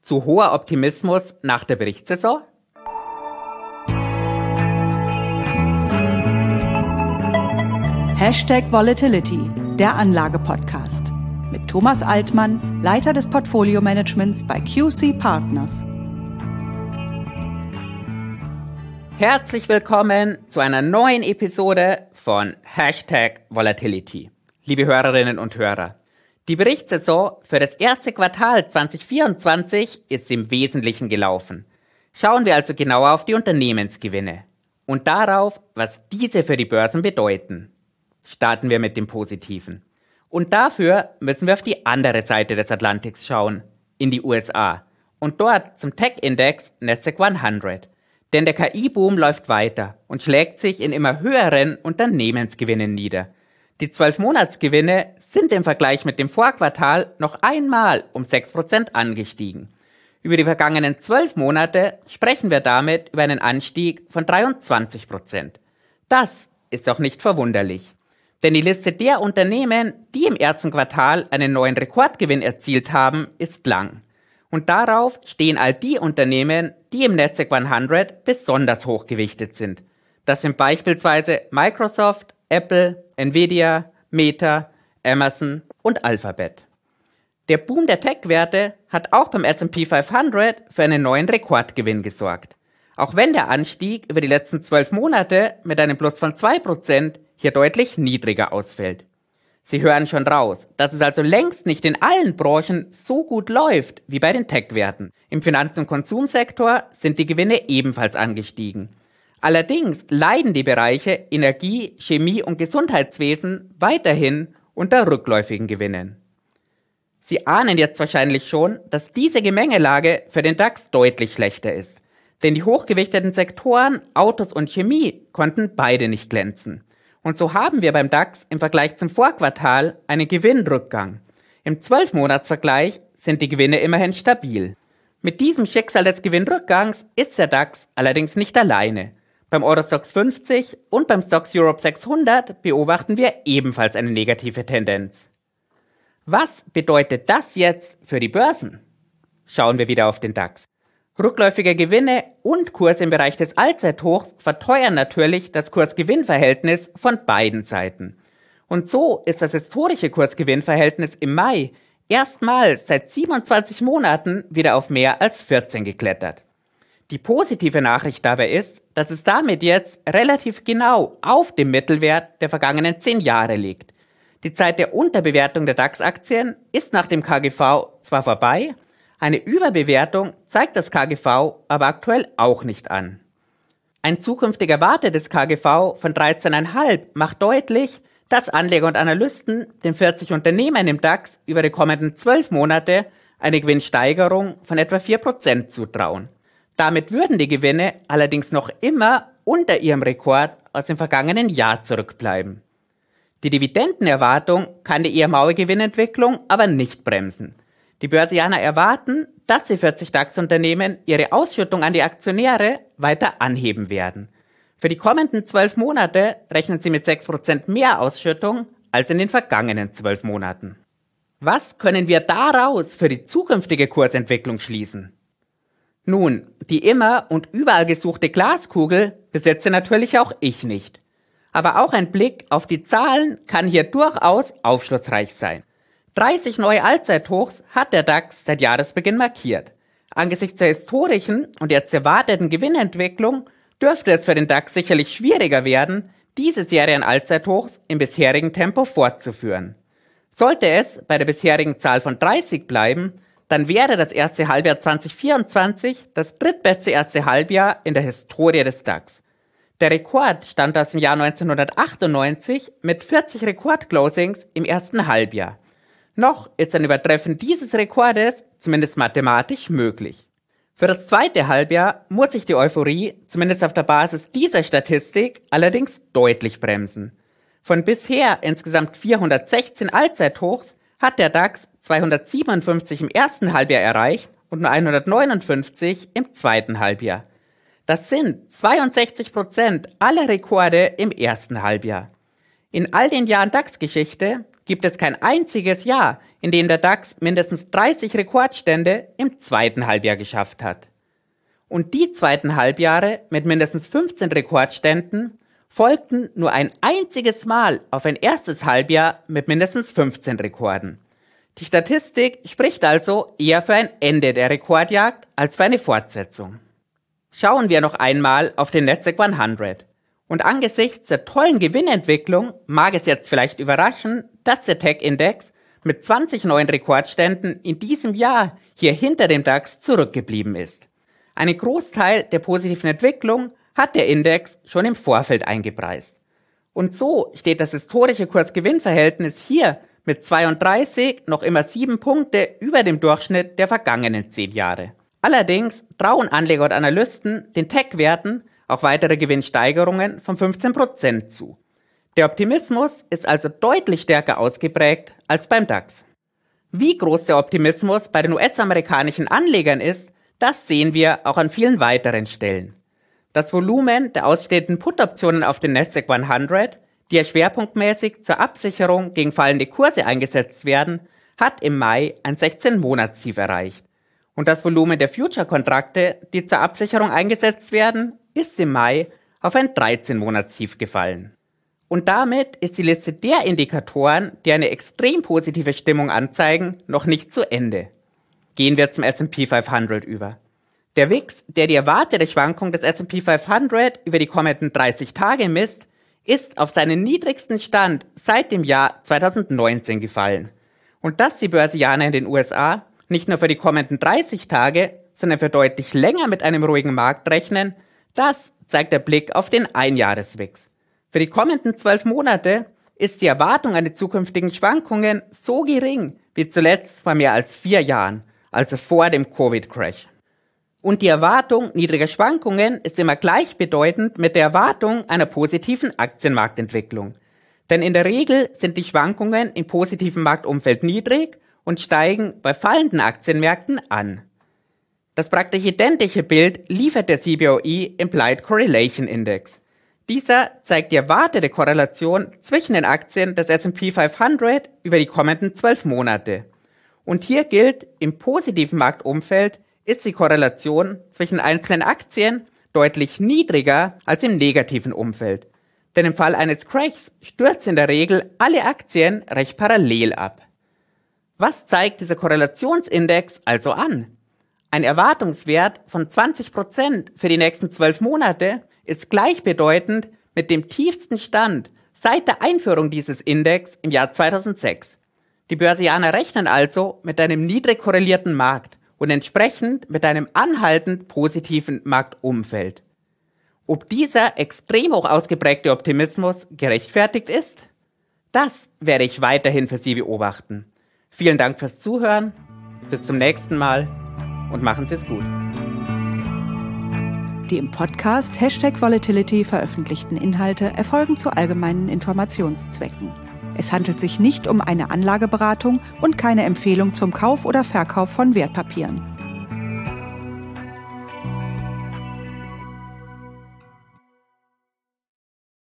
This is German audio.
Zu hoher Optimismus nach der Berichtssaison? #Volatility, der Anlage-Podcast. Mit Thomas Altmann, Leiter des Portfolio-Managements bei QC Partners. Herzlich willkommen zu einer neuen Episode von #Volatility. Liebe Hörerinnen und Hörer, die Berichtssaison für das erste Quartal 2024 ist im Wesentlichen gelaufen. Schauen wir also genauer auf die Unternehmensgewinne und darauf, was diese für die Börsen bedeuten. Starten wir mit dem Positiven. Und dafür müssen wir auf die andere Seite des Atlantiks schauen, in die USA und dort zum Tech-Index Nasdaq 100. Denn der KI-Boom läuft weiter und schlägt sich in immer höheren Unternehmensgewinnen nieder. Die 12-Monatsgewinne sind im Vergleich mit dem Vorquartal noch einmal um 6% angestiegen. Über die vergangenen 12 Monate sprechen wir damit über einen Anstieg von 23%. Das ist auch nicht verwunderlich. Denn die Liste der Unternehmen, die im ersten Quartal einen neuen Rekordgewinn erzielt haben, ist lang. Und darauf stehen all die Unternehmen, die im Nasdaq 100 besonders hochgewichtet sind. Das sind beispielsweise Microsoft, Apple, Nvidia, Meta, Amazon und Alphabet. Der Boom der Tech-Werte hat auch beim S&P 500 für einen neuen Rekordgewinn gesorgt. Auch wenn der Anstieg über die letzten 12 Monate mit einem Plus von 2% hier deutlich niedriger ausfällt. Sie hören schon raus, dass es also längst nicht in allen Branchen so gut läuft wie bei den Tech-Werten. Im Finanz- und Konsumsektor sind die Gewinne ebenfalls angestiegen. Allerdings leiden die Bereiche Energie, Chemie und Gesundheitswesen weiterhin unter rückläufigen Gewinnen. Sie ahnen jetzt wahrscheinlich schon, dass diese Gemengelage für den DAX deutlich schlechter ist. Denn die hochgewichteten Sektoren Autos und Chemie konnten beide nicht glänzen. Und so haben wir beim DAX im Vergleich zum Vorquartal einen Gewinnrückgang. Im 12-Monats-Vergleich sind die Gewinne immerhin stabil. Mit diesem Schicksal des Gewinnrückgangs ist der DAX allerdings nicht alleine. Beim Eurostoxx 50 und beim STOXX Europe 600 beobachten wir ebenfalls eine negative Tendenz. Was bedeutet das jetzt für die Börsen? Schauen wir wieder auf den DAX. Rückläufige Gewinne und Kurse im Bereich des Allzeithochs verteuern natürlich das Kurs-Gewinn-Verhältnis von beiden Seiten. Und so ist das historische Kurs-Gewinn-Verhältnis im Mai erstmals seit 27 Monaten wieder auf mehr als 14 geklettert. Die positive Nachricht dabei ist, dass es damit jetzt relativ genau auf dem Mittelwert der vergangenen 10 Jahre liegt. Die Zeit der Unterbewertung der DAX-Aktien ist nach dem KGV zwar vorbei, eine Überbewertung zeigt das KGV aber aktuell auch nicht an. Ein zukünftiger Wert des KGV von 13,5 macht deutlich, dass Anleger und Analysten den 40 Unternehmen im DAX über die kommenden 12 Monate eine Gewinnsteigerung von etwa 4% zutrauen. Damit würden die Gewinne allerdings noch immer unter ihrem Rekord aus dem vergangenen Jahr zurückbleiben. Die Dividendenerwartung kann die eher maue Gewinnentwicklung aber nicht bremsen. Die Börsianer erwarten, dass die 40 DAX-Unternehmen ihre Ausschüttung an die Aktionäre weiter anheben werden. Für die kommenden 12 Monate rechnen sie mit 6% mehr Ausschüttung als in den vergangenen 12 Monaten. Was können wir daraus für die zukünftige Kursentwicklung schließen? Nun, die immer und überall gesuchte Glaskugel besitze natürlich auch ich nicht. Aber auch ein Blick auf die Zahlen kann hier durchaus aufschlussreich sein. 30 neue Allzeithochs hat der DAX seit Jahresbeginn markiert. Angesichts der historischen und jetzt erwarteten Gewinnentwicklung dürfte es für den DAX sicherlich schwieriger werden, diese Serie an Allzeithochs im bisherigen Tempo fortzuführen. Sollte es bei der bisherigen Zahl von 30 bleiben, dann wäre das erste Halbjahr 2024 das drittbeste erste Halbjahr in der Historie des DAX. Der Rekord stammt aus dem Jahr 1998 mit 40 Rekordclosings im ersten Halbjahr. Noch ist ein Übertreffen dieses Rekordes zumindest mathematisch möglich. Für das zweite Halbjahr muss sich die Euphorie, zumindest auf der Basis dieser Statistik, allerdings deutlich bremsen. Von bisher insgesamt 416 Allzeithochs hat der DAX 257 im ersten Halbjahr erreicht und nur 159 im zweiten Halbjahr. Das sind 62% aller Rekorde im ersten Halbjahr. In all den Jahren DAX-Geschichte gibt es kein einziges Jahr, in denen der DAX mindestens 30 Rekordstände im zweiten Halbjahr geschafft hat. Und die zweiten Halbjahre mit mindestens 15 Rekordständen folgten nur ein einziges Mal auf ein erstes Halbjahr mit mindestens 15 Rekorden. Die Statistik spricht also eher für ein Ende der Rekordjagd als für eine Fortsetzung. Schauen wir noch einmal auf den Nasdaq 100. Und angesichts der tollen Gewinnentwicklung mag es jetzt vielleicht überraschen, dass der Tech-Index mit 20 neuen Rekordständen in diesem Jahr hier hinter dem DAX zurückgeblieben ist. Einen Großteil der positiven Entwicklung hat der Index schon im Vorfeld eingepreist. Und so steht das historische Kurs-Gewinn-Verhältnis hier mit 32 noch immer 7 Punkte über dem Durchschnitt der vergangenen 10 Jahre. Allerdings trauen Anleger und Analysten den Tech-Werten auch weitere Gewinnsteigerungen von 15% zu. Der Optimismus ist also deutlich stärker ausgeprägt als beim DAX. Wie groß der Optimismus bei den US-amerikanischen Anlegern ist, das sehen wir auch an vielen weiteren Stellen. Das Volumen der ausstehenden Put-Optionen auf den Nasdaq 100, die ja schwerpunktmäßig zur Absicherung gegen fallende Kurse eingesetzt werden, hat im Mai ein 16-Monats-Tief erreicht. Und das Volumen der Future-Kontrakte, die zur Absicherung eingesetzt werden, ist im Mai auf ein 13-Monats-Tief gefallen. Und damit ist die Liste der Indikatoren, die eine extrem positive Stimmung anzeigen, noch nicht zu Ende. Gehen wir zum S&P 500 über. Der WIX, der die erwartete Schwankung des S&P 500 über die kommenden 30 Tage misst, ist auf seinen niedrigsten Stand seit dem Jahr 2019 gefallen. Und dass die Börsianer in den USA nicht nur für die kommenden 30 Tage, sondern für deutlich länger mit einem ruhigen Markt rechnen, das zeigt der Blick auf den Einjahres-WIX. Für die kommenden 12 Monate ist die Erwartung an die zukünftigen Schwankungen so gering wie zuletzt vor mehr als 4 Jahren, also vor dem Covid-Crash. Und die Erwartung niedriger Schwankungen ist immer gleichbedeutend mit der Erwartung einer positiven Aktienmarktentwicklung. Denn in der Regel sind die Schwankungen im positiven Marktumfeld niedrig und steigen bei fallenden Aktienmärkten an. Das praktisch identische Bild liefert der CBOE Implied Correlation Index. Dieser zeigt die erwartete Korrelation zwischen den Aktien des S&P 500 über die kommenden 12 Monate. Und hier gilt, im positiven Marktumfeld ist die Korrelation zwischen einzelnen Aktien deutlich niedriger als im negativen Umfeld. Denn im Fall eines Crashs stürzen in der Regel alle Aktien recht parallel ab. Was zeigt dieser Korrelationsindex also an? Ein Erwartungswert von 20% für die nächsten 12 Monate ist gleichbedeutend mit dem tiefsten Stand seit der Einführung dieses Index im Jahr 2006. Die Börsianer rechnen also mit einem niedrig korrelierten Markt und entsprechend mit einem anhaltend positiven Marktumfeld. Ob dieser extrem hoch ausgeprägte Optimismus gerechtfertigt ist? Das werde ich weiterhin für Sie beobachten. Vielen Dank fürs Zuhören, bis zum nächsten Mal und machen Sie es gut. Die im Podcast #Volatility veröffentlichten Inhalte erfolgen zu allgemeinen Informationszwecken. Es handelt sich nicht um eine Anlageberatung und keine Empfehlung zum Kauf oder Verkauf von Wertpapieren.